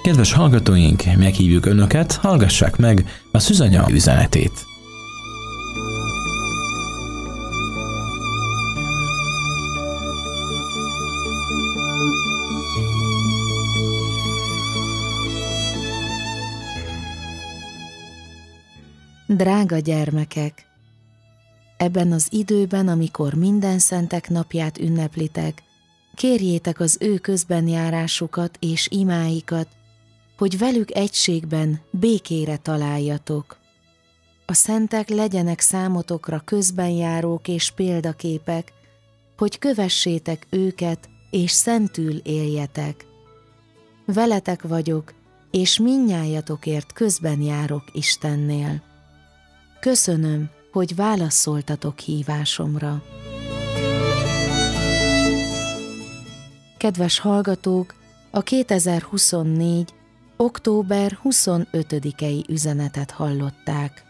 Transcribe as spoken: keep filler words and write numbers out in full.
Kedves hallgatóink, meghívjuk Önöket, hallgassák meg a Szűzanya üzenetét. Drága gyermekek! Ebben az időben, amikor minden szentek napját ünneplitek, kérjétek az ő közbenjárásukat és imáikat, hogy velük egységben békére találjatok. A szentek legyenek számotokra közbenjárók és példaképek, hogy kövessétek őket és szentül éljetek. Veletek vagyok, és mindnyájatokért közben járok Istennél. Köszönöm, hogy válaszoltatok hívásomra. Kedves hallgatók, a kétezer-huszonnégy. október huszonötödikei üzenetet hallották.